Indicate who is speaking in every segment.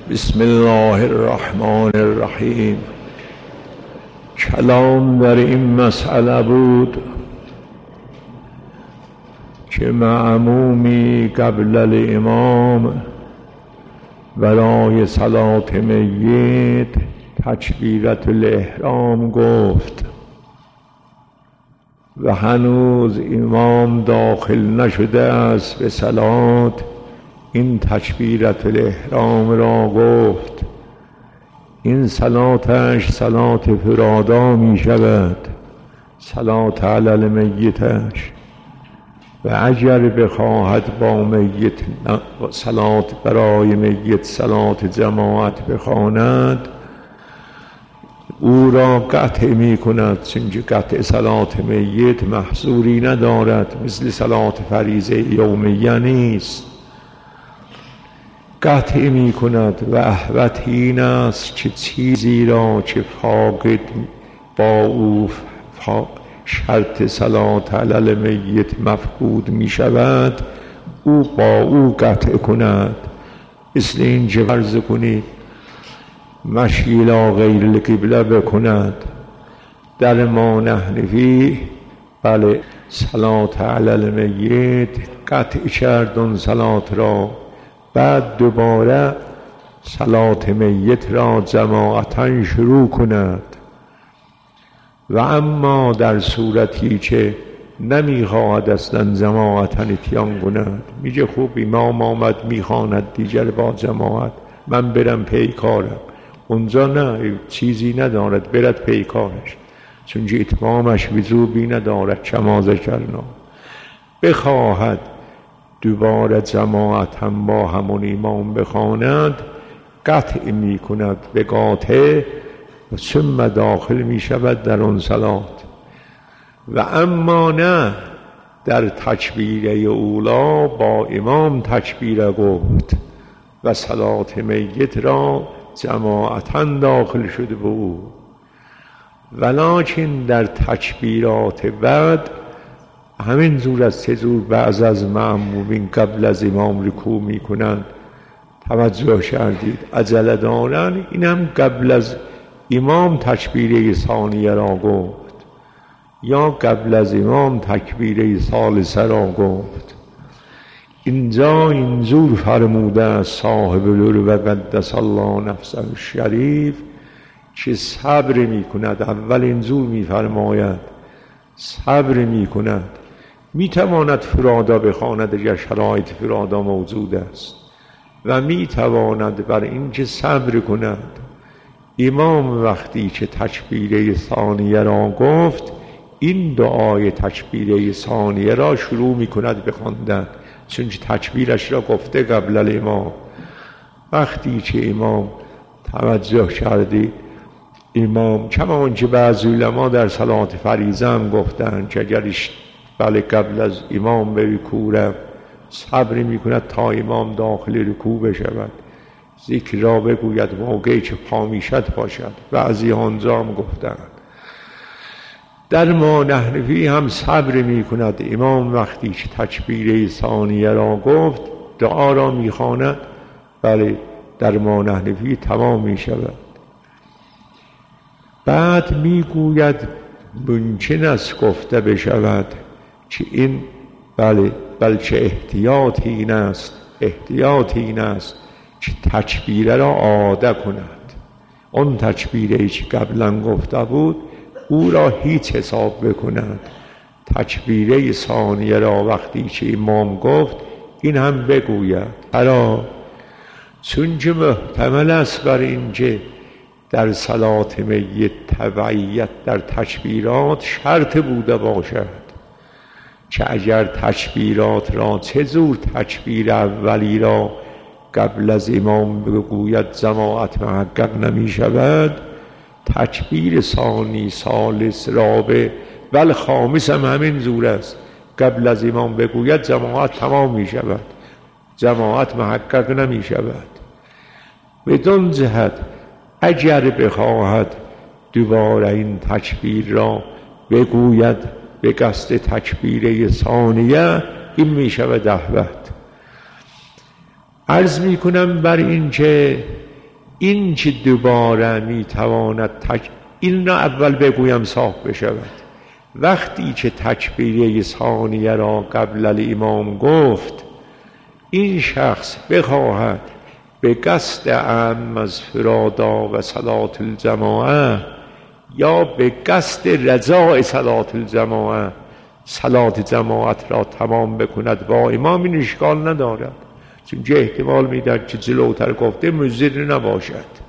Speaker 1: بسم الله الرحمن الرحیم. کلام در این مسئله بود که مأمومی قبل الامام برای صلات میت تکبیرة الاحرام گفت و هنوز امام داخل نشده است به صلات، این تکبیرة الاحرام را گفت. این صلاتش صلات فرادا می شود، صلات علی المیتش. و اگر بخواهد با میت صلات برای میت صلات جماعت بخواند، او را قطع می کند، چون قطع صلات میت محظوری ندارد، مثل صلات فریضه یومیه نیست. قطع می کند و احوط این است که چیزی را که فاقد با او شرط صلات علی المیت مفقود می شود، او با او قطع کند. مثل این که فرض کنید مشی الی غیر القبله بکند. در ما نحنفی بله صلات علی المیت قطع کرد اون صلات را، بعد دوباره صلات میت را جماعتاً شروع کند. و اما در صورتی که نمیخواهد اصلا جماعتاً اتیان کند، میگه خوب امام آمد میخواند دیگر با جماعت، من برم پی کارم، اونجا نه، چیزی ندارد برد پی کارش، چون اتمامش وجوبی ندارد. کما ذکرنا بخواهد دوباره جماعت هم با همون امام بخواند، قطع می کند به قاطع و ثم داخل می شود در اون صلات. و اما نه، در تکبیره اولا با امام تکبیره گفت و صلات میت را جماعتاً داخل شده به او، ولکن در تکبیرات بعد همین زور از سه زور بعض از مأمومین قبل از امام رکوع می کنند. توجه کردید عجله دارن، اینم قبل از امام تکبیره ثانیه را گفت یا قبل از امام تکبیره ثالثه را گفت. اینجا اینجور فرموده است صاحب العلو و قدس الله نفسه الشریف که صبر می کند. اول اینجور می فرماید صبر می کند. می تواند فرادا بخواند اگر شرایط فرادا موجود است، و می تواند بر این که صبر کند. امام وقتی که تکبیره ثانیه را گفت، این دعای تکبیره ثانیه را شروع می کند بخواندن، چون تکبیرش را گفته قبل الامام. وقتی که امام توجه کردی، امام کما که بعضی علما در صلات فریضه هم گفتند که اگرش بله قبل از امام به رکوع صبر می کند تا امام داخل رکوع بشود، ذکر را بگوید موقعی که پا میشد باشد. بعضی آنجا هم گفتند. در ما نحنفی هم صبر می کند. امام وقتی که تکبیره ثانیه را گفت دعا را می خواند، بله در ما نحنفی تمام می شود. بعد می گوید ممکن است گفته بشود که این بلکه احتیاط این است که تکبیره را عاده کند. اون تکبیره که قبلا گفته بود او را هیچ حساب بکند. تکبیره ثانیه را وقتی که امام گفت این هم بگوید. چون که محتمل است بر این که در صلات میت تبعیت در تکبیرات شرط بوده باشد، که اگر تکبیرات را چه زور تکبیر اولی را قبل از امام بگوید جماعت محقق نمی شود، تکبیر ثانی ثالث رابع بل خامس هم همین زور است، قبل از امام بگوید جماعت تمام می شود، جماعت محقق نمی شود. بدون جهت اگر بخواهد دوباره این تکبیر را بگوید به قصد تکبیره ثانیه، این می شود احوط. عرض می کنم بر این که این که دوباره میتواند این را اول بگویم صاف بشود. وقتی که تکبیره ثانیه را قبل الامام گفت، این شخص بخواهد به قصد عام از فرادا و صلات الجماعه یا به قصد رضاء صلات الجماعه صلات جماعت را تمام بکند با امام، این اشکال ندارد، چون که احتمال میدهد که جلوتر گفته مضر نباشد.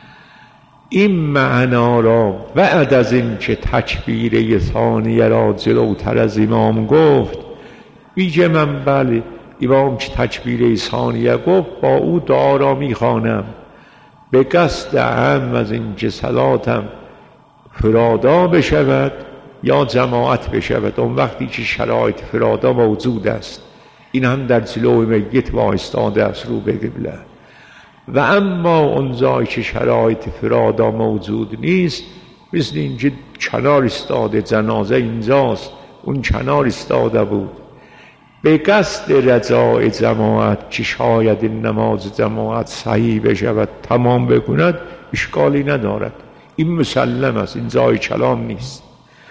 Speaker 1: این معنا را بعد از این که تکبیره ثانیه را جلوتر از امام گفت، بیجه من بله امام که تکبیره ثانیه گفت با او دعا را میخوانم به قصد عام از این که صلاتم فرادا بشود یا جماعت بشود، اون وقتی که شرایط فرادا موجود است. این هم در جلوی میت وایستاده است رو به قبله. و اما اون جایی که شرایط فرادا موجود نیست، مثل اینکه کنار استاده، جنازه اینجاست، اون کنار استاده بود، به قصد رضای جماعت که شاید این نماز جماعت صحیح بشود تمام بکند، اشکالی ندارد. این مسلم است، این جای کلام نیست.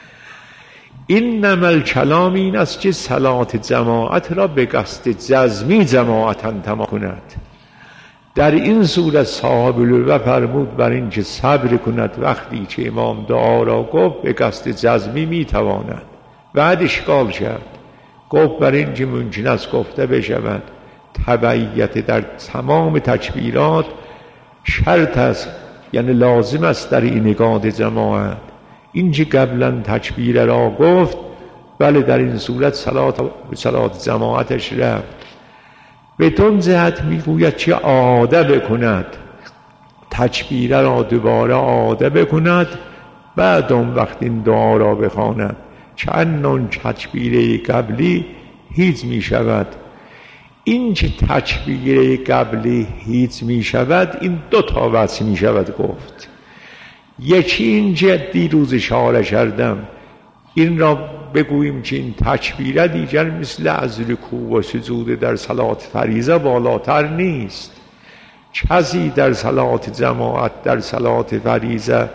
Speaker 1: این نمل کلام این است که صلات جماعت را به قصد جزمی جماعتا تمام کند. در این صورت صاحب الوفا فرمود بر این که صبر کند، وقتی که امام دعا را گفت به قصد جزمی میتواند. بعد اشکال کرد، گفت بر این که ممکن است گفته بشود تبعیت در تمام تکبیرات شرط است، یعنی لازم است در این نگاه جماعت. این که قبلا تکبیر را گفت، بله در این صورت صلات جماعتش رفت. بدون جهت میگوید که عاده بکند، تکبیر را دوباره عاده بکند، بعد اون وقت این دعا را بخواند که انون تکبیر قبلی هیچ می شود. این که تکبیر قبلی هیچ می شود، این دو تا وجه می شود گفت. یکی این جدی روز اشاره کردم، این را بگوییم که این تکبیره دیگر مثل از رکوع و سجود در صلات فریضه بالاتر نیست. کسی در صلات جماعت در صلات فریضه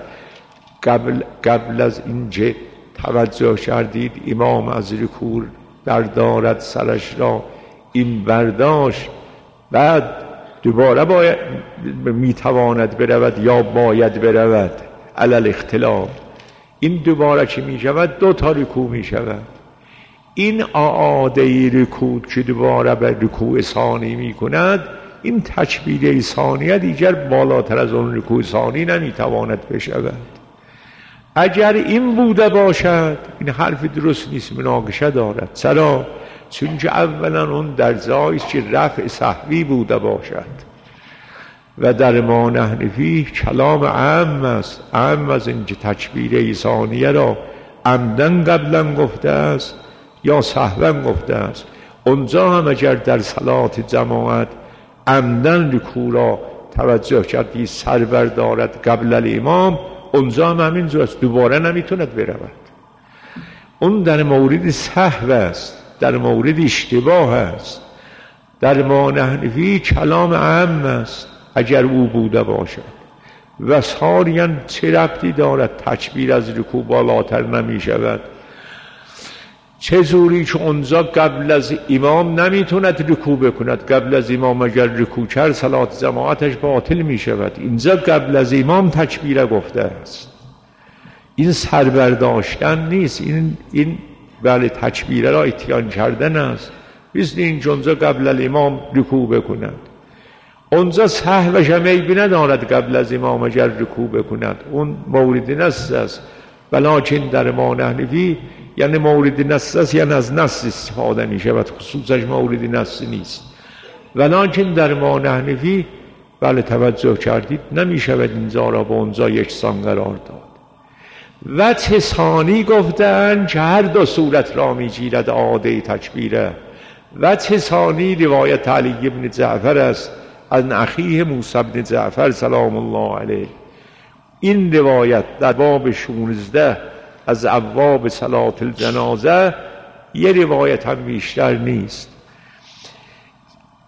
Speaker 1: قبل از اینکه توجه کردید امام از رکوع بردارد سرش را، این برداشت بعد دوباره میتواند برود یا باید برود علل اختلاف. این دوباره که می شود دو تا رکوع می شود. این اعاده رکوع که دوباره به رکوع ثانی می کند، این تکبیره ثانیه دیگر بالاتر از اون رکوع ثانی نمی تواند بشود. اگر این بوده باشد، این حرف درست نیست، مناقشه دارد. چرا؟ چون که اولا اون در جایی که رفع سهوی بوده باشد و در ما نحن فیه کلام عام است. عام از اینکه تکبیره ثانیه را عمدن قبلا گفته است یا سهوا گفته است. اونجا هم اگر در صلات جماعت عمدن رکوع را توجه کردی سر بردارد قبل الامام، اونجا هم همین جاست، دوباره نمیتوند برود. اون در مورد سهو است، در مورد اشتباه است. در ما نحن فیه کلام عام است اگر او بوده باشد. و ثانیاً چه ربطی دارد تکبیر از رکوع بالاتر نمی شود؟ چه زوری که اونجا قبل از امام نمیتوند رکوع بکند. قبل از امام اگر رکوع کرد صلات جماعتش باطل می شود. اینجا قبل از امام تکبیر گفته است. این سربرداشتن نیست، این بله تکبیر را اتیان کردن است. مثل این اونجا قبل از امام رکوع بکند، اونجا سهوش هم عیبی ندارد قبل از امام اگر رکوع بکند، اون مورد نص است. ولکن در ما نحن فیه یعنی مورد نص است، یعنی از نص استفاده می شود، خصوصش مورد نص نیست. ولکن در ما نحن فیه بله توجه کردید نمی شود اینجا را با اونجا یکسان قرار داد. وجه ثانی گفتند که هر دو صورت را می گیرد عاده تکبیره. وجه ثانی روایت علی بن جعفر است از اخیه موسی بن جعفر سلام الله علیه. این روایت در باب 16 از ابواب صلات الجنازه یه روایت هم بیشتر نیست.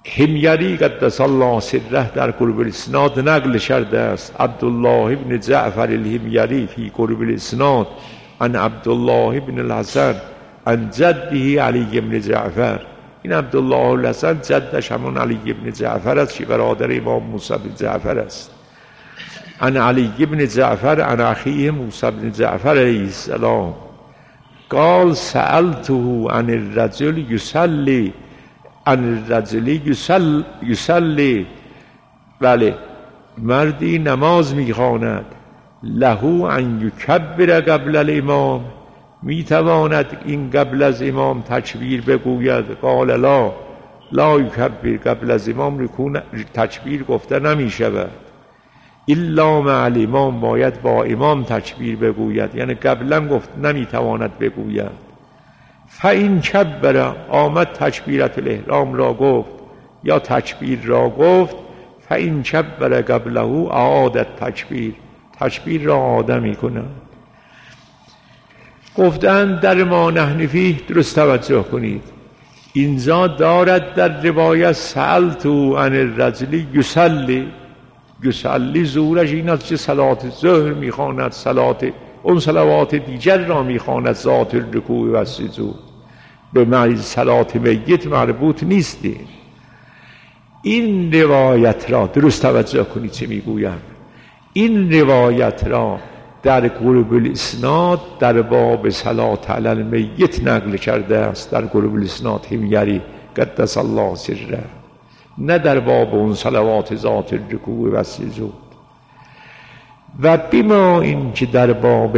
Speaker 1: حمیری قدس الله سره در قرب الاسناد نقل کرده است. عبدالله بن جعفر الحمیری فی قرب الاسناد عن عبدالله بن الحسن عن جده علی بن جعفر. این عبدالله الحسن جدش همون علی بن جعفر است که برادر امام موسی بن جعفر است. عن علی بن جعفر عن اخیه موسی بن جعفر علیه السلام قال سألته عن الرجل يصلي عن الرجل يصلي بله مردی نماز میخواند له ان یکبر قبل الامام میتواند این قبل از امام تکبیر بگوید. قال لا یکبر قبل از امام تکبیر گفته نمیشود. الا مع الامام باید با امام تکبیر بگوید، یعنی قبلا گفت نمیتواند بگوید. فاین کبر آمد تکبیرت الاحرام را گفت یا تکبیر را گفت. فاین کبر قبله اعاد تکبیر را اعاده میکنند. گفتند در ما نحن فیه درست توجه کنید، اینجا دارد در روایت سألتو عن الرجل یصلی زورش این است که صلات ظهر میخواند، اون صلوات دیگر را میخواند، ذات الرکوع و السجود به معنی صلات میت مربوط نیستی. این روایت را درست توجه کنید چه میگویم. این روایت را در قرب الاسناد در باب صلات علی المیت نقل کرده است، در قرب الاسناد حمیری قدس الله سره، نه در باب اون صلوات ذات الرکوع و السجود. و بما این که در باب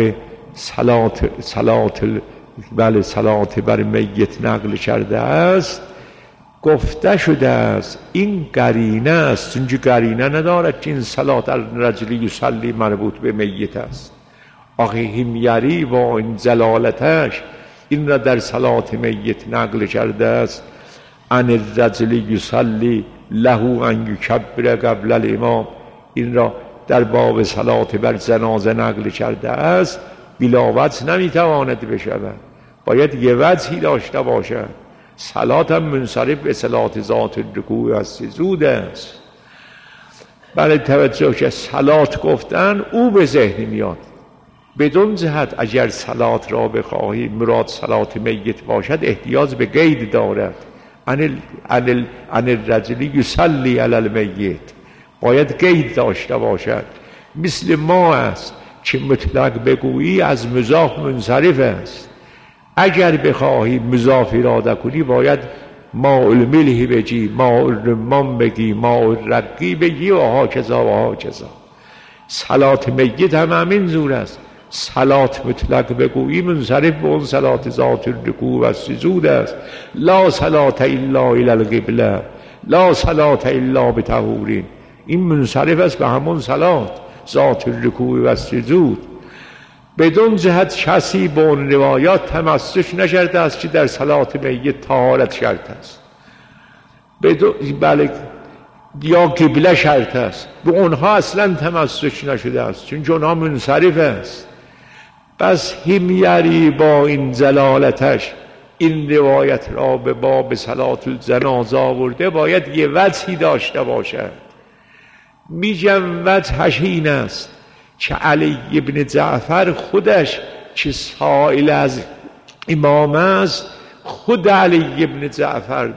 Speaker 1: صلات بر میت نقل کرده است گفته شده است این قرینه است، چون قرینه ندارد که این صلات الرجل یصلی مربوط به میت است. آخه حمیری با این جلالتش این را در صلات میت نقل کرده است. عن الرجل یصلی له ان یکبر قبل الامام، این را در باب صلات بر جنازه نقل کرده است. بلا وجه نمیتواند بشود، باید یه وجهی داشته باشد. صلات هم منصرف به صلات ذات الرکوع و السجود است. برای توجه که صلات گفتن او به ذهن میاد. بدون جهت اگر صلات را بخواهی مراد صلات میت باشد احتیاج به قید دارد. عن الرجل یصلی علی المیت باید قید داشته باشد. مثل ما است که مطلق بگویی از مضاف منصرف است. اگر بخواهی مضاف اراده کنی باید ماء الملح بگی، ماء الرمان بگی، ماء الرقی بگی و هاکذا. صلات میت هم همین زور است. صلات مطلق بگویی منصرف به اون صلات ذات الرکوع و السجود است. لا صلات الا الی القبله، لا صلات الا بطهور. این منصرف است به همون صلات ذات الرکوع و السجود. بدون جهت کسی با اون روایات تمسک نشرده است که در صلات میت طهارت شرط است، بله یا قبله شرط است. به اونها اصلا تمسک نشده است چون اونها منصرف است. بس حمیری با این جلالتش این روایت را به باب صلات الجنازه آورده، باید یه وجهی داشته باشد. میگم وجهش این است که علی ابن جعفر خودش که سائل از امام است، خود علی ابن جعفر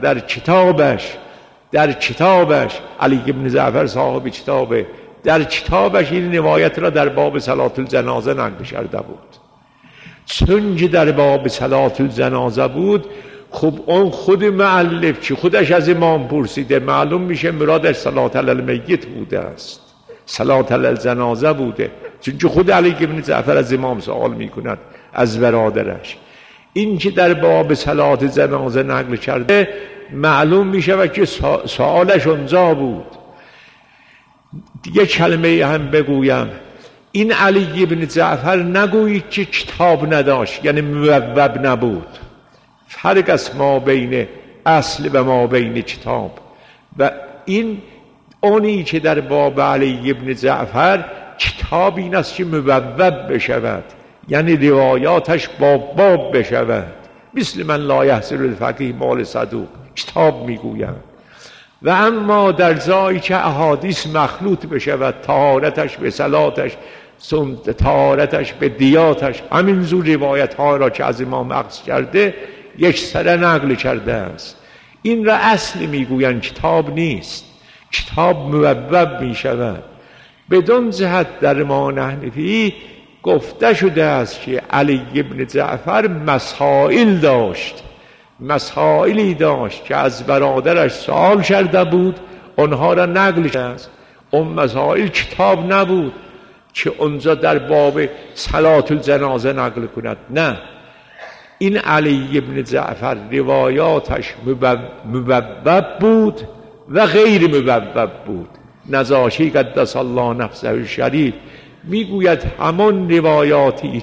Speaker 1: در کتابش علی ابن جعفر صاحب کتابه، در کتابش این روایت را در باب صلات الجنازه نقل کرده بود. چون که در باب صلات الجنازه بود، خب اون خود مؤلف که خودش از امام پرسیده، معلوم میشه مرادش صلات علی المیت بوده است، صلات علی الجنازه بوده، چون که خود علی ابن جعفر از امام سوال میکند از برادرش. این که در باب صلات جنازه نقل کرده معلوم میشه و که سوالش اونجا بود. دیگه کلمه هم بگویم، این علی ابن جعفر نگویید که کتاب نداشت، یعنی موب نبود. فرق است ما بین اصل و ما بین کتاب. و این اونی که در باب علی ابن جعفر کتاب این است که موب بشود، یعنی روایاتش باب بشود. مثل من لا یحصل الفقیه مال صدوق، کتاب میگویم. و اما در جایی که احادیث مخلوط بشود، طهارتش به صلاتش، طهارتش به دیاتش، همین زور روایت ها را که از امام اخذ کرده یک سره نقل کرده است. این را اصل میگویند کتاب نیست، کتاب موبب می شود. بدون جهت در امام حنفی گفته شده است که علی ابن جعفر مسائل داشت، مسائلی داشت که از برادرش سوال کرده بود، آنها را نقل کرده است. اون مسائل کتاب نبود که اونجا در باب صلات الجنازه نقل کند، نه، این علی ابن جعفر روایاتش موبب بود و غیر موبب بود. نجاشی قدس الله نفسه الشریف میگوید همون روایاتی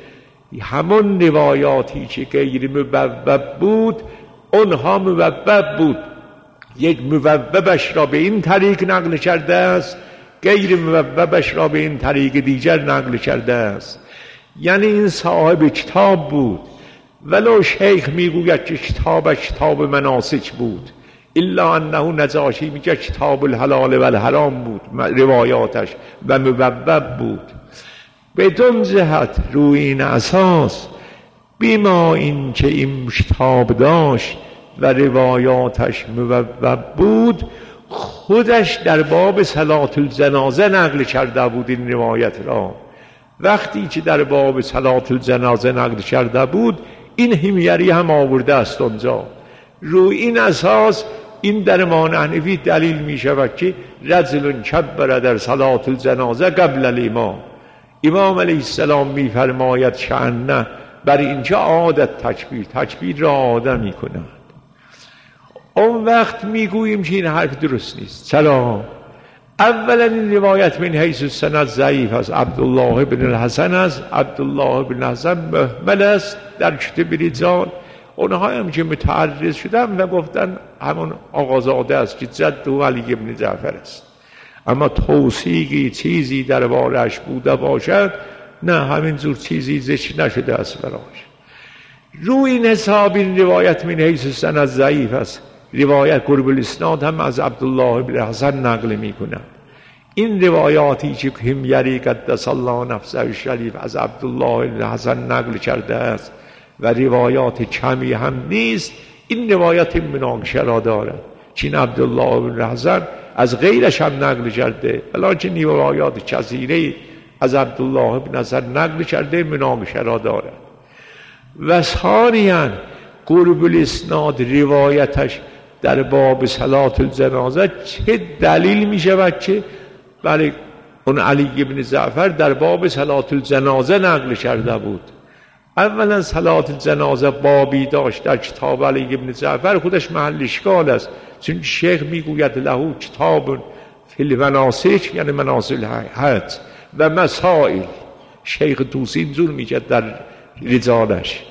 Speaker 1: که غیر موبب بود اونها موبب بود، یک موببش را به این طریق نقل کرده است، غیر موببش را به این طریق دیگر نقل کرده است. یعنی این صاحب کتاب بود، ولو شیخ میگوید که کتابش کتاب مناسک بود، الا انه نجاشی میگه کتاب الحلال و الحرام بود روایاتش و موبب بود. بدون جهت روی این اساس بیما این که این کتاب داشت و روایاتش موبب بود، خودش در باب صلات الجنازه نقل کرده بود این روایت را. وقتی که در باب صلات الجنازه نقل کرده بود، این حمیری هم آورده است اونجا. روی این اساس این در امام حنفی دلیل می شود که رجل کبر در صلات الجنازه قبل الامام. امام علیه السلام می فرماید شأنه بر اینجا عادت تکبیر را عاده می کند. اون وقت می گوییم که این حرف درست نیست. چرا؟ اولا این روایت من حیث السند ضعیف است، عبدالله بن الحسن است، عبدالله بن الحسن مهمل است در کتب رجال. اونها هم که متعرض شدن و گفتن همون آقازاده است که جد و علی ابن جعفر است، اما توثیقی چیزی در بارش بوده باشد نه، همین زور چیزی ذکر نشده است براش. روی این حساب این روایت من حیث السند ضعیف است. روایت قرب الاسناد هم از عبدالله بن حسن نقل می کند. این روایاتی که حمیری قدس الله نفسه الشریف از عبدالله بن حسن نقل کرده است و روایات کمی هم نیست، این روایت مناقشه را دارد. چین عبدالله بن حسن از غیرش هم نقل کرده، ولیکن روایات کثیره از عبدالله بن حسن نقل کرده، مناقشه را دارد. و ثانیاً قرب الاسناد روایتش در باب صلات الجنازه چه دلیل می شود که بله اون علی ابن جعفر در باب صلات الجنازه نقل کرده بود؟ اولا صلات الجنازه بابی داشت در کتاب علی ابن جعفر، خودش محل اشکال است، چون شیخ میگوید له کتاب فی المناسک، یعنی مناسک حج و مسائل. شیخ توسی اینجور میگه در رجالش.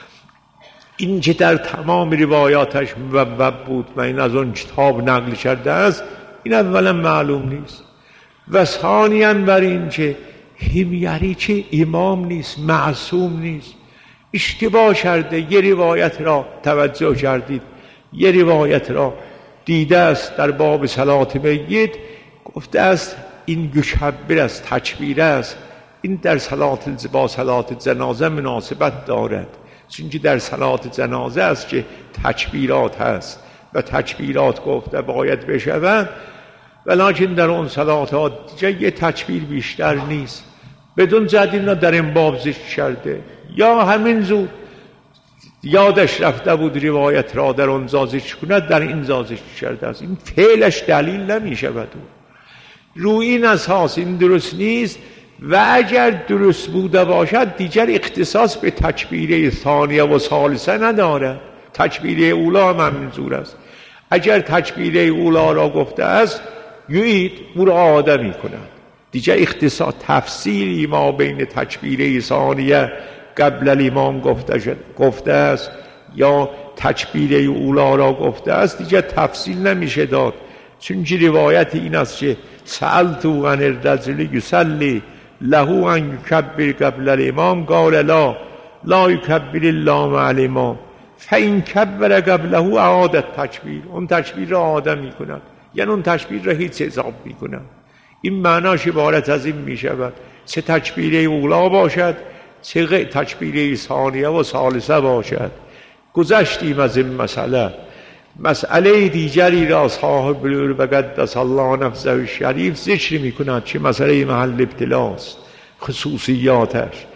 Speaker 1: این که در تمام روایاتش موبب بود و این از اون کتاب نقل کرده است، این اولا معلوم نیست. و ثانیاً بر این که حمیری که امام نیست، معصوم نیست، اشتباه کرده، یه روایت را توجه کردید، یه روایت را دیده است در باب صلات میت، گفته است این یکبر است، تکبیر است، این در با صلات جنازه مناسبت دارد، چون در صلات جنازه است که تکبیرات هست و تکبیرات گفته باید بشود، ولیکن در اون صلات یه تکبیر بیشتر نیست. بدون جدید در این باب ذکر کرده، یا همین زود یادش رفته بود روایت را در اون ذکر کند، در این ذکر کرده است. این فعلش دلیل نمی شود. روی این اساس این درست نیست. و اگر درست بوده باشد دیگر اختصاص به تکبیره ثانیه و ثالثه ندارد. تکبیره اولا هم منظور است. اگر تکبیره اولا را گفته است یعید او را عاده می کند. دیگر اختصاص تفصیلی ما بین تکبیره ثانیه قبل الامام گفته است یا تکبیره اولا را گفته است، دیگر تفصیل نمیشه داد. چون روایت این است که سألتو عن الرجل یصلی له ان یکبر قبل الامام قال لا یکبر الا مع الامام فین کبر قبله اعاد تکبیر، اون تکبیر را اعاده می کند، یعنی اون تکبیر را هیچ حساب می کند. این معناش عبارت از این می شود چه تکبیره اولا باشد چه تکبیره ثانیه و ثالثه باشد. گذشتیم از این مسئله دیگری را صاحب بلور و قدس الله نفسه شریف ذکر می کند چه مسئله محل ابتلاست، خصوصیاتش.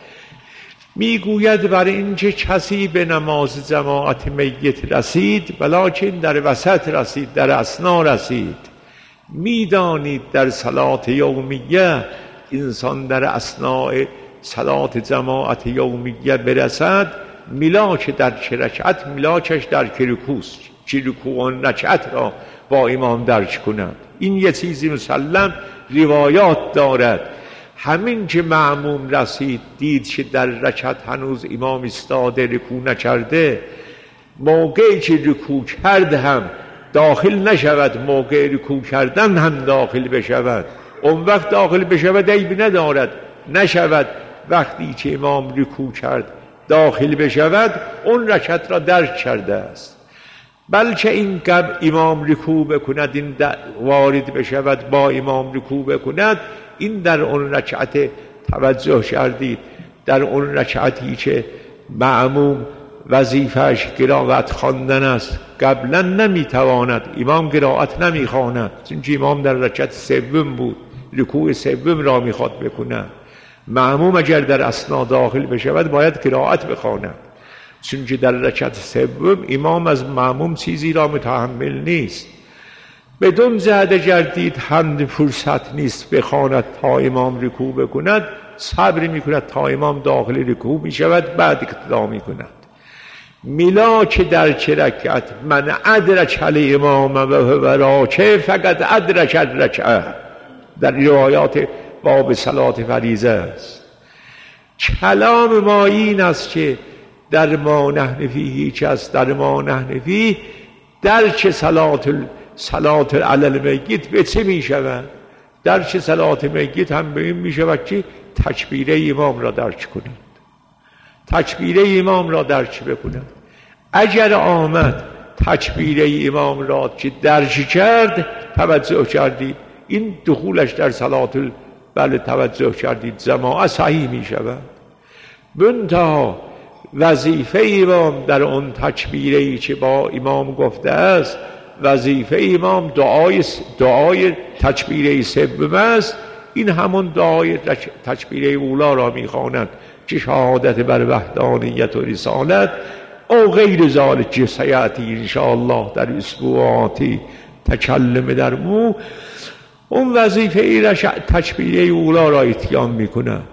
Speaker 1: میگوید بر اینکه کسی به نماز جماعت میت رسید ولکن در وسط رسید، در اثنا رسید. میدانید در صلات یومیه انسان در اثناء صلات جماعت یومیه برسد، ملاک در چه رکعت، ملاکش در که رکوست، چه رکوع رکعت را با امام درک کند. این یه چیزی مسلم روایات دارد. همین که مأموم رسید دید که در رکعت هنوز امام ایستاده رکوع نکرده، موقعی که رکوع کرد هم داخل نشود، موقع رکوع کردن هم داخل بشود. اون وقت داخل بشود عیبی ندارد، نشود وقتی که امام رکوع کرد داخل بشود اون رکعت را درک کرده است. بلکه این قبل امام رکوع بکند، این وارد بشود با امام رکوع بکند، این در اون رکعت توجه کردید، در اون رکعتی که معموم وظیفه‌اش قرائت خواندن است قبلا نمیتواند، امام قرائت نمیخواند، چون امام در رکعت سوم بود، رکوع سوم را میخواد بکند. معموم اگر در اثنا داخل بشود باید قرائت بخواند، چون در رکعت سوم امام از معموم چیزی را متحمل نیست. بدون زده گردید هم فرصت نیست بخواند تا امام رکوع بکند، صبر میکند تا امام داخل رکوع میشود بعد اقتدا میکند. ملاک در چه رکعت، من ادرک الامام و هو راکع فقط ادرک الرکعه، در روایات باب صلات فریضه است. کلام ما این است که در ما نحن فیه هیچ است، در ما نحن فیه درک صلات علی المیت به چه می شود؟ درک صلات میت هم به این می شود که تکبیره امام را درک کنند، تکبیره امام را درک بکنند. اگر آمد تکبیره امام را که درک کرد توجه کردید، این دخولش در صلات بله توجه کردید جماعت صحیح می شود. منتها وظیفه امام در اون تکبیره‌ای که با امام گفته است، وظیفه امام دعای تکبیره سوم است. این همون دعای تکبیره اولا را میخواند که شهادت بر وحدانیت و رسالت او غیر ذالک سیأتی انشاءالله در اسبوعاتی تکلم در مو. اون وظیفه ای را تکبیره اولا را اتیان میکند.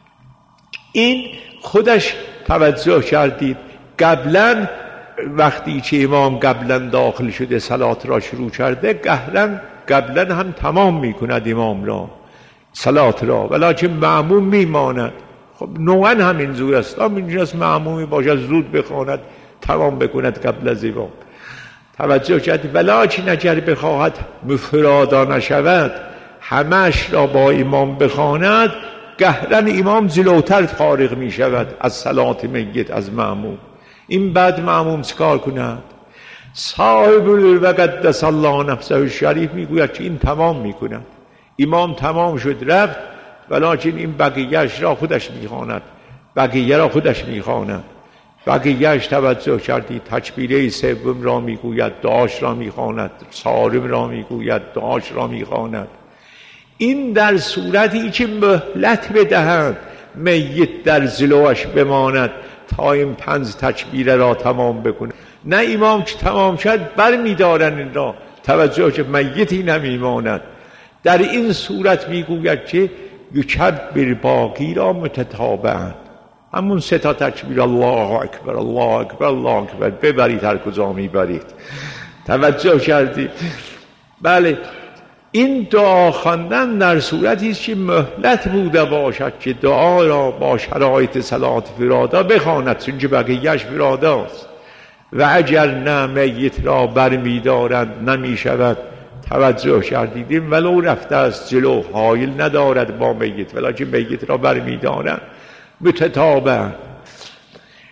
Speaker 1: این خودش توجه کردید قبلا وقتی که امام قبلا داخل شده صلات را شروع کرده قبلا هم تمام میکند امام را صلات را، ولیکن معموم میماند. خب نوعا همین زور است، اینجاست معمومی باشد زود بخواند تمام بکند قبل از امام. توجه کرد. ولیکن اگر بخواهد مفرادا نشود همش را با امام بخواند، قهرن امام جلوتر فارغ می شود از صلات میت از معموم. این بعد معموم چکار کند؟ صاحب و قدس الله نفسه شریف میگوید که این تمام میکند. امام تمام شد رفت، ولیکن این بقیهش را خودش میخواند، بقیه را خودش میخواند. بقیهش توجه کردی تکبیره سوم را میگوید، دعاش را میخواند، سارم را میگوید، دعاش را میخواند. این در صورتی که مهلت بدهند میت در جلوش بماند تا این 5 تکبیره را تمام بکنه. نه امام که تمام شد بر میدارن این را، توجه که میتی نمیماند. در این صورت میگوید که یکبر باقی را متتابعا، همون 3 تکبیر الله اکبر الله اکبر الله اکبر ببرید هر کجا میبرید. توجه کردید؟ بله. این دعا خواندن در صورتی است که مهلت بوده باشد که دعا را با شرایط صلات فرادا بخواند، چون که بقیهش فراداست. و اگر نه میت را برمیدارند نمیشود. توجه کردیدیم ولو رفته است جلو حایل ندارد با میت، ولیکن میت را برمیدارند متتابع.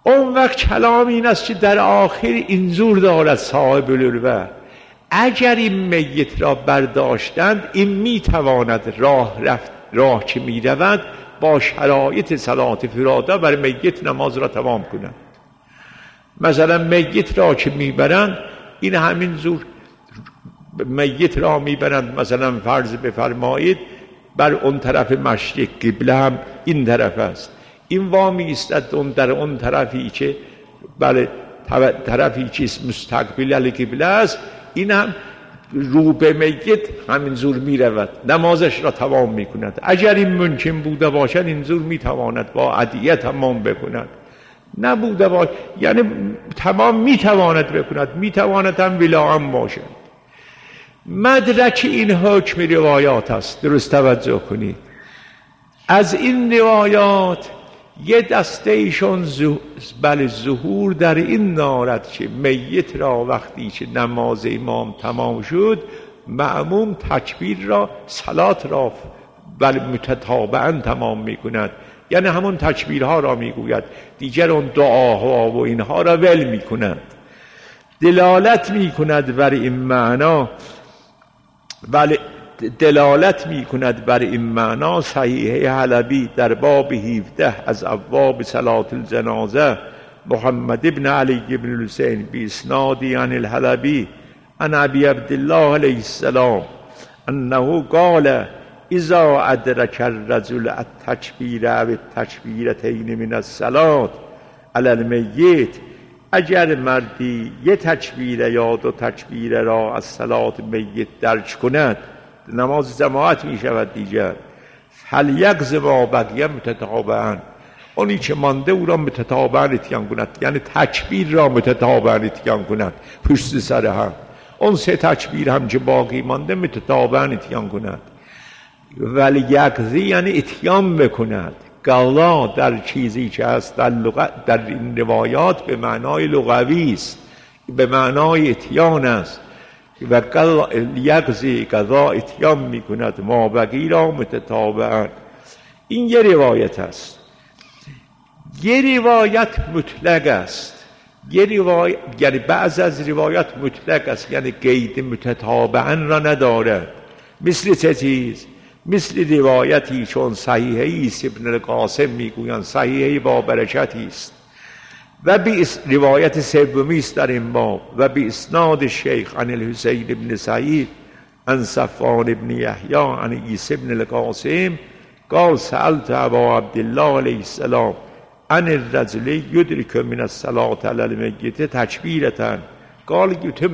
Speaker 1: اون وقت کلام این است که در آخر اینجور دارد صاحب الالوه: اگر این میت را برداشتند، این میتواند راه که میرود با شرایط صلات فرادا بر میت نماز را تمام کند. مثلا میت را که میبرند، این همین زور میت را میبرند، مثلا فرض بفرمایید بر اون طرف مشرق، قبله هم این طرف است، این وامی ایستد اون در اون طرفی که بله طرفی که مستقبل القبله است، این هم رو به میت همین زور می رود، نمازش را تمام می کند. اگر این ممکن بوده باشد این زور می تواند با ادعیه تمام بکند، نبوده باشد یعنی تمام می تواند بکند، می تواند هم ولا هم باشد. مدرک این حکم روایات است، درست توجه کنید. از این روایات یه دسته ایشون ظهور در این دارد که میت را وقتی که نماز امام تمام شد، مأموم تکبیر را، صلات را متتابعا تمام می کند، یعنی همون تکبیرها را می گوید، دیگر اون دعاها و اینها را ول می کند. دلالت می کند بر این معنا، دلالت می کند بر این معنا صحیح حلبی در باب 17 از ابواب صلات الجنازه، محمد ابن علی ابن الحسین باسنادی عن الحلبی عن ابی عبدالله علیه السلام انه قال اذا ادرک الرجل التکبیر و التکبیرتین من الصلاه علی المیت، اگر مردی یه تکبیر یا دو تکبیر را از صلات میت درک کند، نماز جماعت می شود دیگر، فلیقض ما بقیه متتابعا، اونی که مانده او را متتابعا اتیان کند، یعنی تکبیر را متتابعا اتیان کند پشت سر هم، اون سه تکبیر هم که باقی مانده متتابعا اتیان کند. ولی یقضی یعنی اتیان بکند. قضا در چیزی که هست در این روایات به معنای لغوی است، به معنای اتیان است و یقضی قضا اتیان می کند ما بقی را متتابعا. این یه روایت است. یه روایت مطلق است، یعنی بعض از روایات مطلق است، یعنی قید متتابعا را نداره. مثل چه چیز؟ مثل روایتی چون صحیحه است ابن القاسم میگویند صحیحه با برکتی است و به روایت سومی است در این باب و به اسناد شیخ عن الحسین ابن سعید عن صفوان ابن یحیی عن عیسی ابن القاسم قال سألت ابا عبدالله علیه السلام عن الرجل یدرک من الصلاة علی المیت تکبیرة قال یتم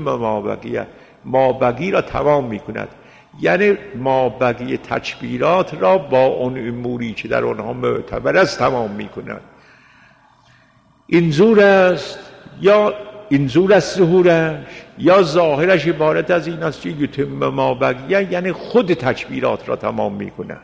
Speaker 1: ما بقی را تمام میکند، یعنی ما بقیه تکبیرات را با اون اموری که در آنها معتبر است تمام می کند. اینجور است یا اینجور است ظهورش، یا ظاهرش عبارت از این است که یتم ما بقیه، یعنی خود تکبیرات را تمام می کند.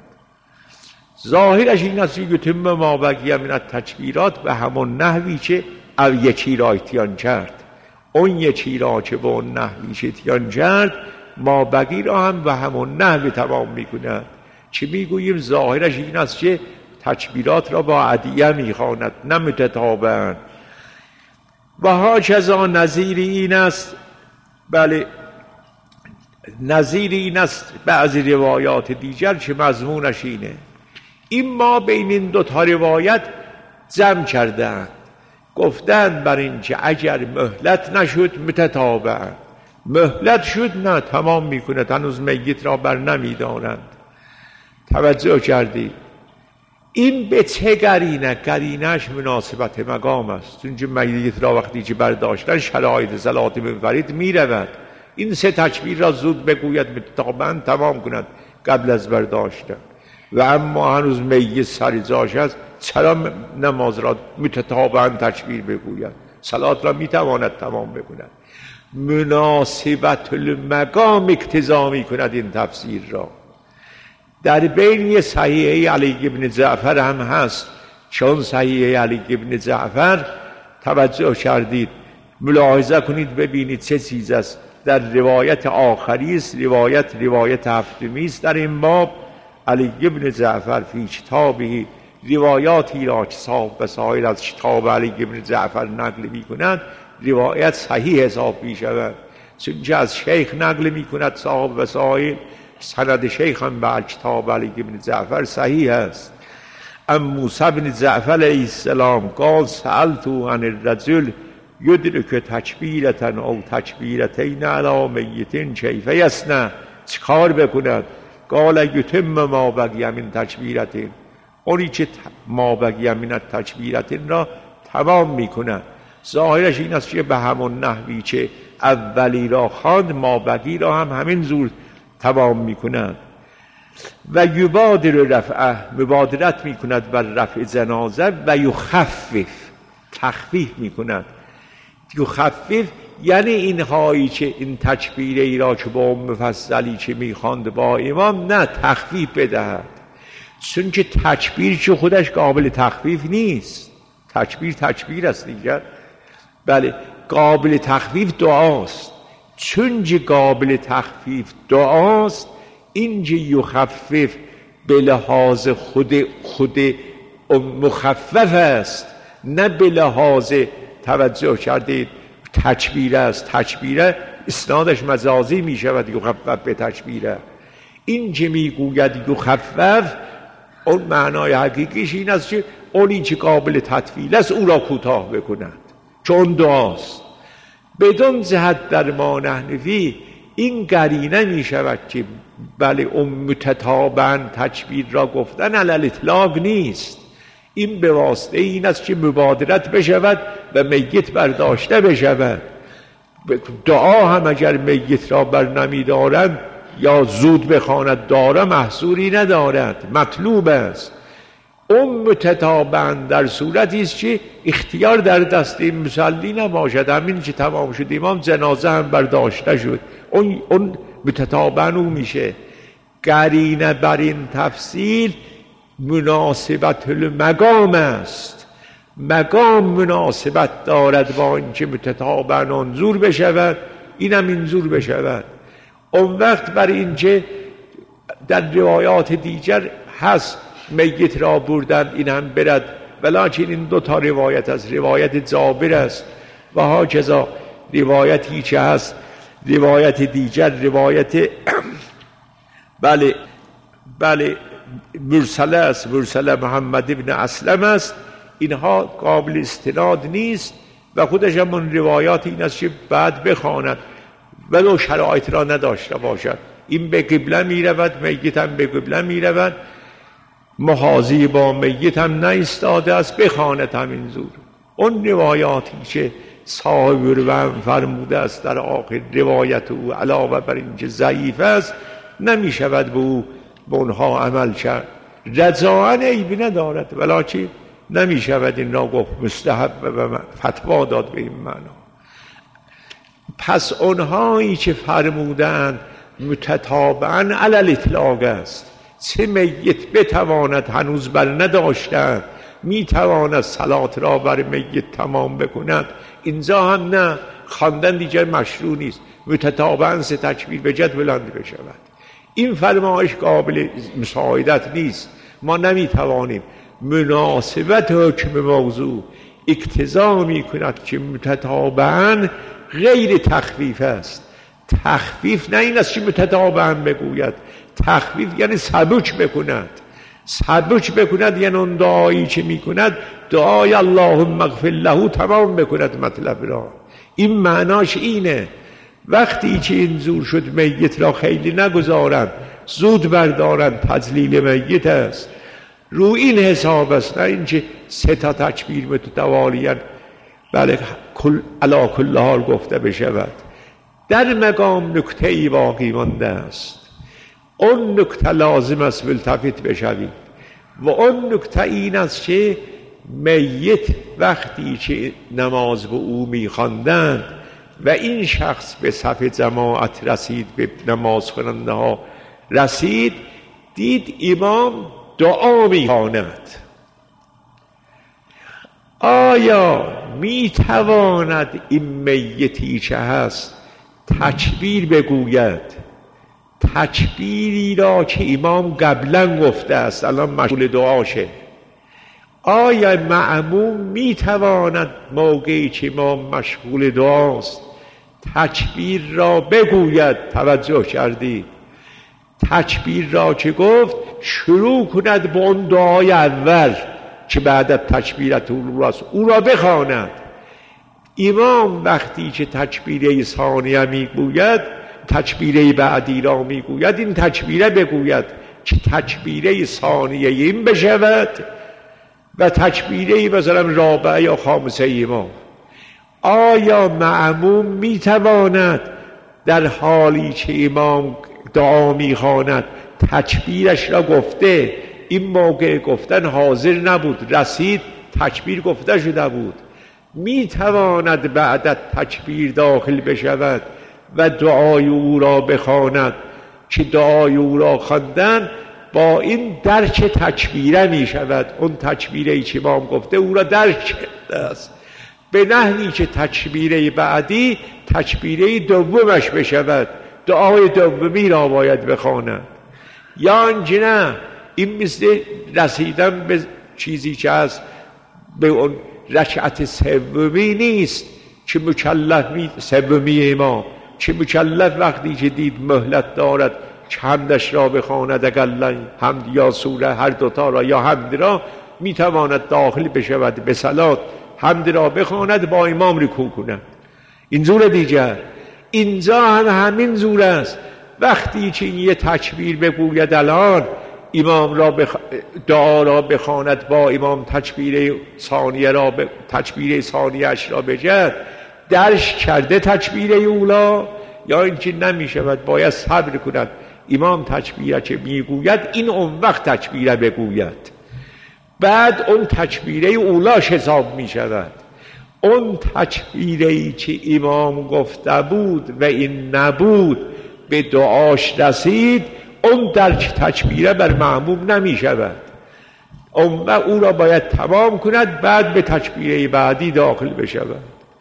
Speaker 1: ظاهرش این است که یتم ما بقیه من تکبیرات به همون نحوی که یکی را اتیان کرد، اون یکی را که به اون نحوی که اتیان کرد ما بقی را هم به همون نحو تمام میکند. چه میگوییم؟ ظاهرش این است که تکبیرات را با ادعیه میخواند، نه متتابعا. و هاکذا نظیر این است، بله نظیر این است بعضی روایات دیگر که مضمونش اینه. این ما بین این دوتا روایت جمع کردند، گفتند بر این که اگر مهلت نشد متتابعا، مهلت شد نه تمام میکند، هنوز میت را بر نمیدارند. توجه کردی؟ این به چه قرینه؟ قرینش مناسبت مقام است، چون میت را وقتی که برداشتن شرایط صلات منفرد میرود، این سه تکبیر را زود بگوید متتابعا تمام کند قبل از برداشتن. و اما هنوز میت سر جاش است، چرا نماز را متتابعا تکبیر بگوید؟ صلات را میتواند تمام بکند. مناسبت المقام اقتضا می کند این تفسیر را. در بین صحیحه علی ابن جعفر هم هست، چون صحیحه علی ابن جعفر توجه کردید ملاحظه کنید ببینید چه چیز است. در روایت آخری است، روایت هفتمی است در این باب. علی ابن جعفر فی کتابه روایاتی را که صاحب وسائل از شتاب علی بن جعفر نقل می‌کند روایت صحیح حساب می‌شود، چون از شیخ نقل می‌کند صاحب وسائل، سند شیخ هم به کتاب علی بن جعفر صحیح است. ام موسی بن جعفر علیه السلام قال سألت عن الرجل یدرک تکبیرة او تکبیرتین علی میت کیف یصنع، چیکار بکند؟ قال یتم ما بقی من تکبیرتین، اونی که ما بقی من تکبیرتین را تمام میکند. ظاهرش این است که به همون نحوی که اولی را خواند ما بقی را هم همین زور تمام میکند. و یبادر رفعه، مبادرت میکند بر رفع جنازه. و یخفف، تخفیف میکند. یخفف یعنی این هایی که این تکبیره ای را که با مفصلی که میخواند با امام، نه تخفیف بدهد، چون که تکبیر که خودش قابل تخفیف نیست. تکبیر است دیگر. بله، قابل تخفیف دعاست. چون که قابل تخفیف دعاست، اینجا یخفف به لحاظ خود مخفف است، نه به لحاظ توجه کردید تکبیر است. تکبیره اسنادش مجازی می شود، یخفف به تکبیره. این که می گوید یخفف، اون معنای حقیقیش این است که اونی که قابل تطویل است او را کوتاه بکند، چون دعاست. بدون جهت در ما نحنفی این قرینه می شود که بله اون متتابعاً تکبیر را گفتن علی الاطلاق نیست. این به واسطه این است که مبادرت بشود و میت برداشته بشود. دعا هم اگر میت را بر نمی دارند یا زود بخواند داره محصوری ندارد، مطلوب است. اون متتابعاً در صورتی است که اختیار در دست مصلی نباشد، همین که تمام شد امام جنازه هم برداشته شد، اون متتابعاً او میشه. قرینه بر این تفصیل مناسبت المقام است. مقام مناسبت دارد با اینکه متتابعاً انظور بشود، اینم اینظور بشود. اون وقت بر اینکه در روایات دیگر هست میت را بردن این هم برد، ولیکن این دو تا روایت از روایت جابر است و ها کذا روایتی که هست روایت دیگر روایت بله مرسله است، مرسله محمد ابن اسلم است. اینها قابل استناد نیست و خودش هم اون روایات این است که بعد بخواند ولو شرایط را نداشته باشد. این به قبله می رود، میت هم به قبله می رود، محاذی با میت هم نایستاده است، بخواند همین زور. اون روایاتی که صاحب رو فرموده است در آخر روایت او علاوه بر اینکه ضعیف است نمی شود به او به اونها عمل کرد. رجاعاً عیبی ندارد، ولیکن نمی شود این را گفت مستحب و فتوا داد به این معنا. پس اونهایی که فرمودند متتابعاً علی الاطلاق است، چه میت بتواند هنوز بر نداشتند می تواند صلات را بر میت تمام بکند، اینجا هم نه، خواندن دیگر مشروع نیست، متتابعاً سه تکبیر بجد بلند بشود. این فرمایش قابل مساعدت نیست. ما نمی توانیم. مناسبت حکم موضوع اقتضا می کند که متتابعاً غیر تخفیف است. تخفیف نه این است که متتابعاً بگوید، تخفیف یعنی سبک بکند. سبک بکند یعنی اون دعایی که می کند دعای اللهم اغفر له تمام بکند مطلب را. این معناش اینه. وقتی که این زور شد میت را خیلی نگذارند، زود بردارند، تجلیل میت است. رو این حساب است، نه اینکه سه تا تکبیر متوالیاً بله علی کل حال گفته بشود. در مقام نکته ای باقی مانده است. اون نکته لازم است ملتفت بشوید و اون نکته این است که میت وقتی که نماز به او می‌خواندند و این شخص به صف جماعت رسید، به نماز خواننده ها رسید، دید امام دعا می‌خواند. آیا میتواند این میتی که هست تکبیر بگوید؟ تکبیری را که امام قبلا گفته است الان مشغول دعاشه، آیا مأموم میتواند موقعی که امام مشغول دعاست تکبیر را بگوید؟ توجه کردید تکبیر را که گفت شروع کند با اون دعای اول که بعد از تکبیرت اولاست او را بخواند. امام وقتی که تکبیره ثانیه میگوید تکبیره بعدی را میگوید این تکبیره بگوید که تکبیره ثانیه این بشود و تکبیره مثلا رابعه یا خامسه امام. آیا مأموم میتواند در حالی که امام دعا میخواند تکبیرش را گفته این موقع گفتن حاضر نبود رسید تکبیر گفته شده بود میتواند بعد از تکبیر داخل بشود و دعای او را بخواند که دعای او را خواندن با این درک تکبیره می شود اون تکبیره که امام گفته او را درک کرده است به نحوی که تکبیره بعدی تکبیره دومش بشود دعای دومی را باید بخواند. یا اینکه نه این مثل رسیدن به چیزی که از به اون رکعت سومی نیست که مکلف سومی امام که مکلف وقتی که دید مهلت دارد که حمدش را بخواند اگر حمد یا سوره هر دوتا را یا حمد را میتواند داخل بشود به صلات حمد را بخواند با امام رکوع کند. این زور دیگر اینجا هم همین زور است وقتی که یه تکبیر بگوید الان امام را دعا را بخواند با امام تکبیره ثانیه اش را بجد درش کرده تکبیره اولا یا اینکه نمی شود باید صبر کند امام تکبیره که میگوید این اون وقت تکبیره بگوید بعد اون تکبیره اولاش حساب می شود. اون تکبیره‌ای که امام گفته بود و این نبود به دعاش رسید اون درک تکبیره بر معموم نمی شود او را باید تمام کند بعد به تکبیره بعدی داخل بشود.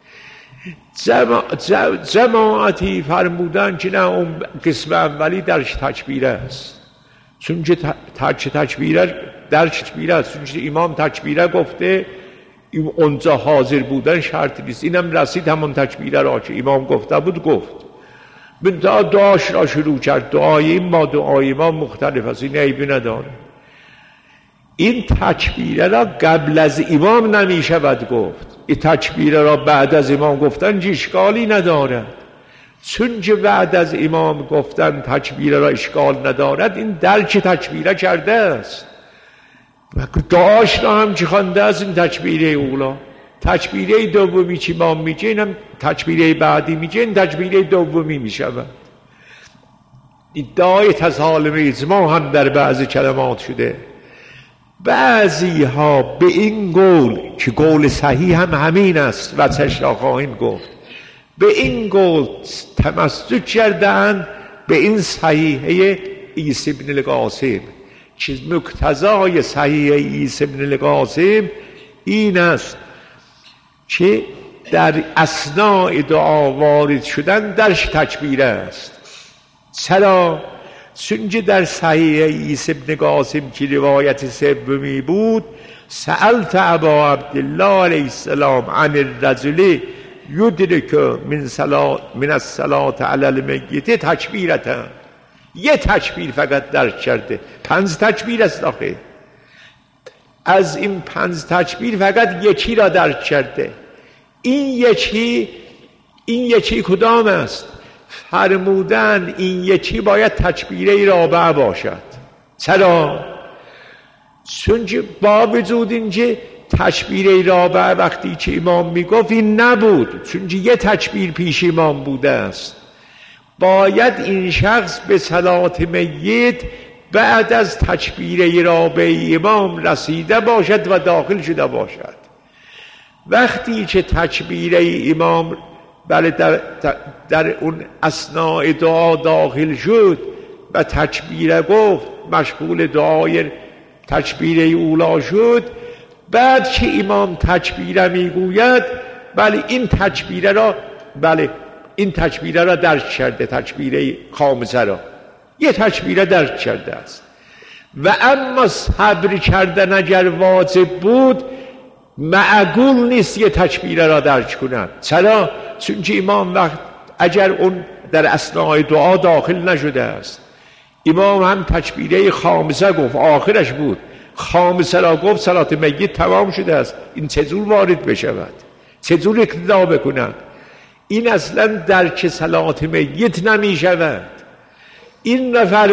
Speaker 1: جماعتی فرمودن که نه اون قسم اولی درک تکبیره است چون که تکبیره درک تکبیره است چون که امام تکبیره گفته اونجا حاضر بودن شرط نیست اینم رسید همون تکبیره را که امام گفته بود گفت دعاش را شروع کرد. دعای این ما دعای ما مختلف است این عیبی نداره. این تکبیره را قبل از امام نمی شود گفت این تکبیره را بعد از امام گفتن اشکالی ندارد چون که بعد از امام گفتن تکبیره را اشکال ندارد این درک تکبیره کرده است و دعاش را هم چی خوانده است این تکبیره اولا تکبیره دومی که امام میگه اینم تکبیره بعدی میگه این تکبیره دومی میشود. ادعای تسالم اجماع هم در بعضی کلمات شده. بعضی ها به این قول که قول صحیح هم همین است و چش را خواهیم گفت به این قول تمسک کردند به این صحیحه عیسی بن القاسم که مقتضای صحیح عیسی بن القاسم این است که در اثناء دعا وارد شدن درش تکبیره است. چرا؟ چون که در صحیح عیسی بن قاسم که روایت سومی بود سألت ابا عبدالله علیه السلام عن الرجل یدرک من الصلاة علی المیت تکبیرتا یه تکبیر فقط درک کرده 5 تکبیر است آخه از این 5 تکبیر فقط یکی را درک کرده این یکی کدام است؟ فرمودن این یکی باید تکبیره رابعه باشد. چرا؟ چون که با وجود اینکه تکبیره رابعه وقتی که امام میگفت این نبود چون که یه تکبیر پیش امام بوده است باید این شخص به صلات میت بعد از تکبیره رابعه امام رسیده باشد و داخل شده باشد. وقتی که تکبیره امام بله در اون اثناء دعا داخل شد و تکبیره گفت مشغول دعای تکبیره اولا شد بعد که امام تکبیره میگوید بله این تکبیره را درک کرده تکبیره خامسه را یه تکبیره درک کرده است و اما صبر کردن اگر واجب بود معقول نیست یه تکبیره را درج کنند. چرا؟ چون که امام وقت اگر اون در اثناء دعا داخل نشده است، امام هم تکبیره خامسه گفت، آخرش بود، خامسه را گفت، صلات میت تمام شده است. این چجور وارد بشود؟ چجور اقتدا بکند؟ این اصلا درک صلات میت نمی شود. این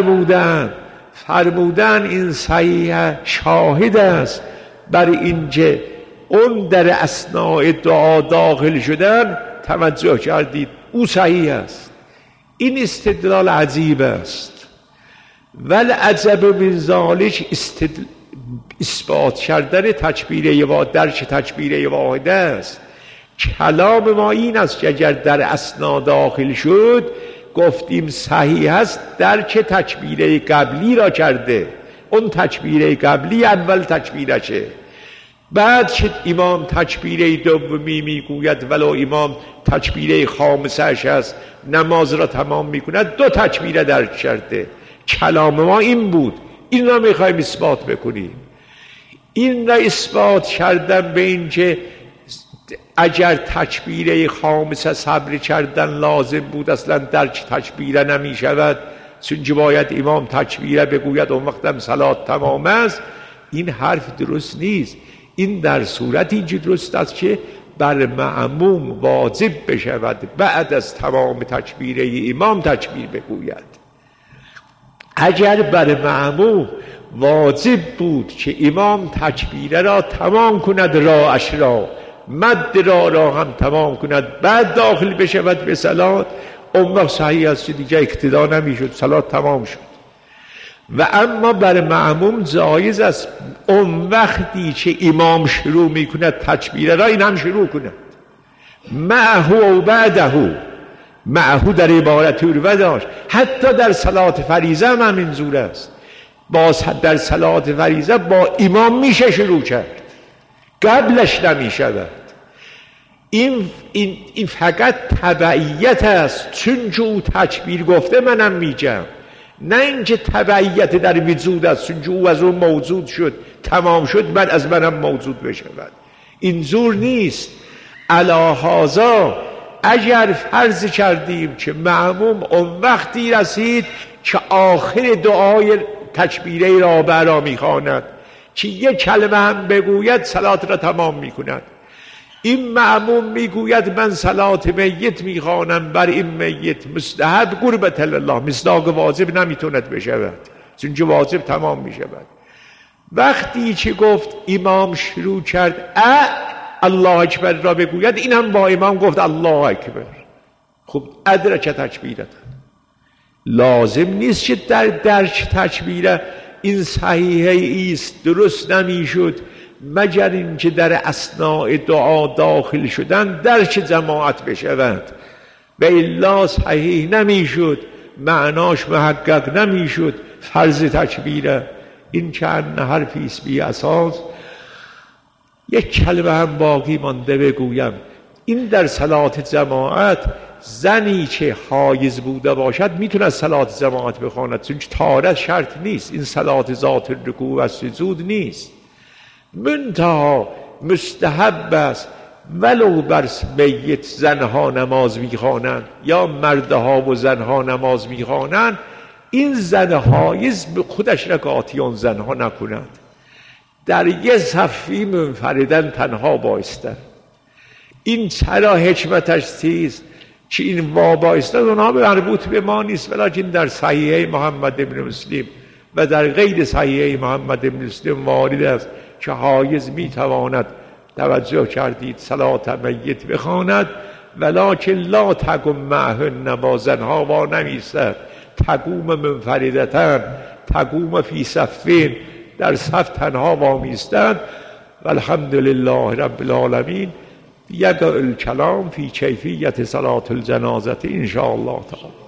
Speaker 1: فرمودن این صحیح شاهد است بر اینکه اون در اثناء دعا داخل شدن توجه کردید او صحیح است. این استدلال عجیب است. ولی عجب من ذالک اثبات کردن تکبیره درک تکبیره واحده است. کلام ما این است که اگر در اثنا داخل شد گفتیم صحیح است، درک تکبیره قبلی را کرده. اون تکبیره قبلی اول تکبیرشه، بعد که امام تکبیره دومی میگوید ولو امام تکبیره خامسه‌اش است نماز را تمام میکند، دو تکبیره درک کرده. کلام ما این بود، این را میخوایم اثبات بکنیم. این را اثبات کردن به این که اگر تکبیره خامسه صبر کردن لازم بود اصلا درک تکبیره نمی شود، چون باید امام تکبیره بگوید اون وقت هم صلات تمام است. این حرف درست نیست. این در صورتی درست است که بر مأموم واجب بشود بعد از تمام تکبیره امام تکبیر بگوید. اگر بر مأموم واجب بود که امام تکبیره را تمام کند، راش را مد را هم تمام کند، بعد داخل بشود به صلات، اون وقت صحیح است که دیگه اقتدا نمیشد، صلات تمام شد. و اما بر مأموم جایز است اون وقتی که امام شروع میکند تکبیره را این هم شروع کند، معه و بعده. معه در عبارت عروه داشت، حتی در صلات فریضه هم همین زور است. باز در صلات فریضه با امام میشه شروع کرد، قبلش نمیشود. این فقط تبعیت است، چون که او تکبیر گفته منم میگم، نه اینکه تبعیت در وجود است، چون که او از اون موجود شد تمام شد بعد از منم موجود بشود. این زور نیست. علی هذا اگر فرض کردیم که مأموم اون وقتی رسید که آخر دعای تکبیره رابعه را میخواند که یک کلمه هم بگوید صلات را تمام میکند، این مأموم میگوید من صلات میت میخوانم، بر این میت مستحب قربت الله، مصداق واجب نمیتوند بشود، چون که واجب تمام میشود. وقتی که گفت امام شروع کرد الله اکبر را بگوید، این هم با امام گفت الله اکبر. خب ادرک تکبیرت، لازم نیست که در درک تکبیره این صحیحه است، درست نمیشد مگر اینکه در اثناء دعا داخل شدن درک جماعت بشود، و الا صحیح نمیشد، معناش محقق نمیشد فرض تکبیره. این که حرفی است بی اساس. یک کلمه هم باقی مانده بگویم، این در صلات جماعت زنی که حایض بوده باشد میتونه صلات جماعت بخواند، چون طهارت شرط نیست. این صلات ذات الرکوع و سجود نیست، منتها مستحب است ولو بر میت زنها نماز میخوانند یا مردها و زنها نماز میخوانند، این زن حایض به خودش رکعاتی اون زنها نکنند، در یه صفی منفردن تنها بایستن. این چرا حکمتش چیست که این وابایستن اونها مربوط به ما نیست، ولیکن در صحیحه محمد ابن مسلم و در غیر صحیحه محمد ابن مسلم وارد است که حایض میتواند، توجه کردید، صلات میت بخواند، ولکن لا تقم معهن، با زنها وا نمیستد، تقوم منفردتن، تقوم فی صفین، در صف تنها وامیستند. والحمدلله رب العالمین. یقع الکلام فی کیفیت صلاة الجنازه ان شاء الله تعالی.